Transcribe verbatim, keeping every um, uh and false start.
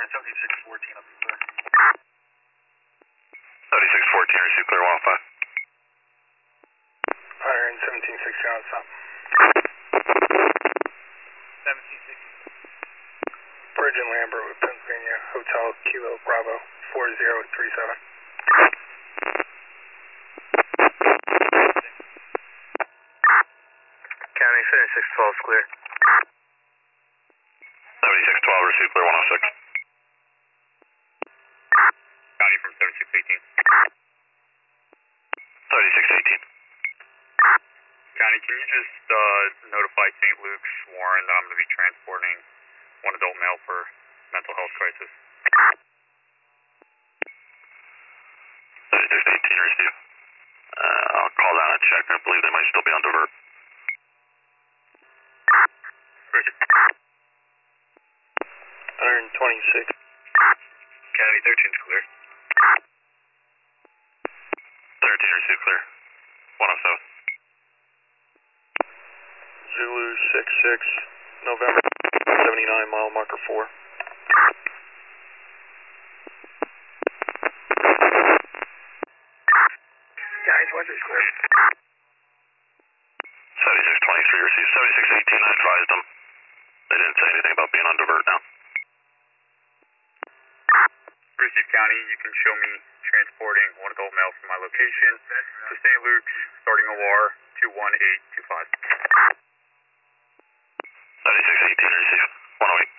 seventy-six fourteen up to clear. seventy-six fourteen, receive clear one oh five. Iron seventeen sixteen on stop. seventeen sixteen. Virgin Lambert with Pennsylvania Hotel Kilo Bravo four zero three seven. County seventy-six twelve is clear. seventy-six twelve, receive clear one oh six. County from seventy-six eighteen. seventy-six eighteen. County, can you just uh, notify Saint Luke's Warren that I'm going to be transporting one adult male for mental health crisis? seventy-six eighteen, receive. Uh, I'll call down and check. I believe they might still be on divert. Iron twenty-six. County thirteen's clear. thirteen, receive clear. one oh seven. Zulu six six, November seventy-nine, mile marker four. Guys, weather's clear. seventy-six twenty-three, receive. seventy-six eighteen, I advised them. They didn't say anything about being on divert now. Receive County, you can show me transporting one adult male from my location to Saint Luke's, starting O R two one eight two five. seventy-six eighteen, receive. one oh eight.